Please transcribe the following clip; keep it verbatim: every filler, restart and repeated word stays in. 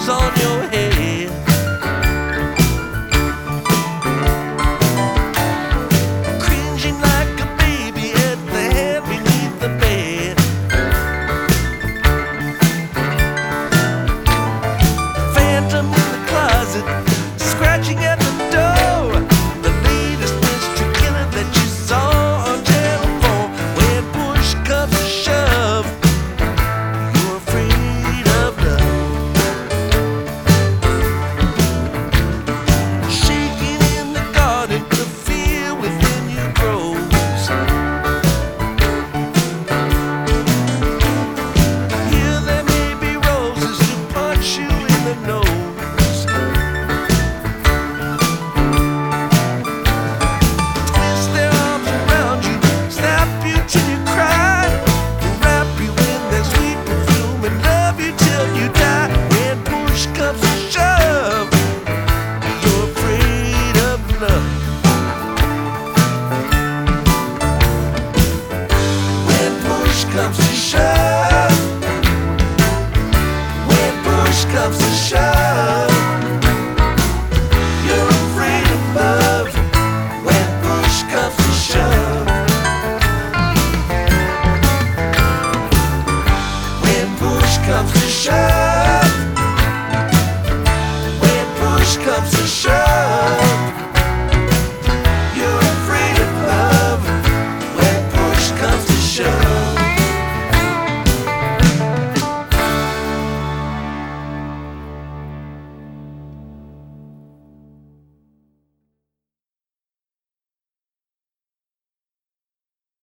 clothes on your head. Cringing like a baby at the head beneath the bed. Phantom in the closet, scratching at the door. The latest mystery killer that you saw on Channel four. When push comes to shove, you're afraid of love. Shaking in the garden, the fear within you grows. Here there may be roses to punch you in the nose. Twist their arms around you, snap you till you cry, wrap you in their sweet perfume and love you till you die. When push comes to shove, you're afraid of love. When push comes to shove, when push comes to shove.